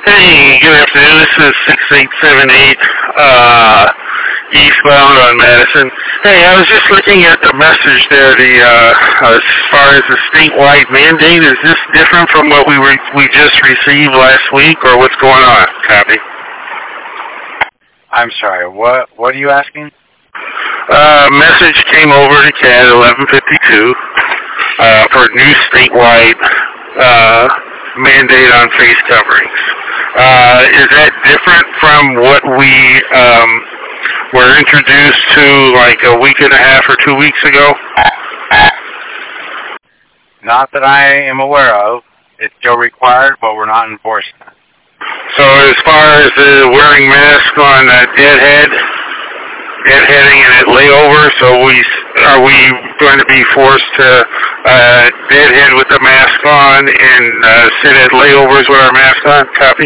Hey, good afternoon. This is 6878 eastbound on Madison. Hey, I was just looking at the message there. As far as the statewide mandate, is this different from what we just received last week, or what's going on? Copy. I'm sorry. What are you asking? Message came over to CAD 1152 for a new statewide mandate on face coverings. Is that different from what we were introduced to like a week and a half or 2 weeks ago? Not that I am aware of. It's still required, but we're not enforcing it. So as far as the wearing mask on deadheading and at layover, so are we going to be forced to deadhead with the mask on and sit at layovers with our mask on? Copy?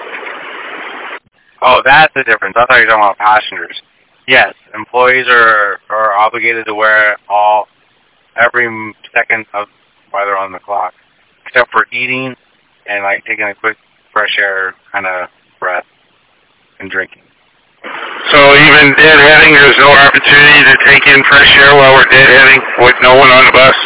Oh, that's the difference. I thought you were talking about passengers. Yes, employees are obligated to wear it every second of while they're on the clock, except for eating and like taking a quick fresh air kind of breath and drinking. So even deadheading, there's no opportunity to take in fresh air while we're deadheading with no one on the bus?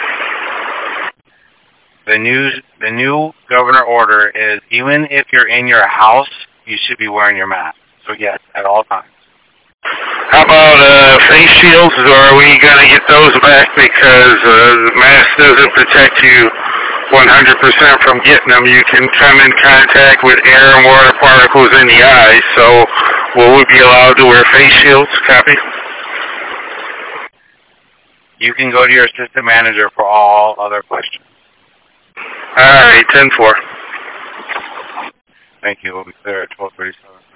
The new governor order is even if you're in your house, you should be wearing your mask. So yes, at all times. How about face shields, or are we going to get those back because the mask doesn't protect you 100% from getting them? You can come in contact with air and water particles in the eye, so will we be allowed to wear face shields? Copy? You can go to your assistant manager for all other questions. All right, 10-4. Thank you. We'll be clear at 12:37.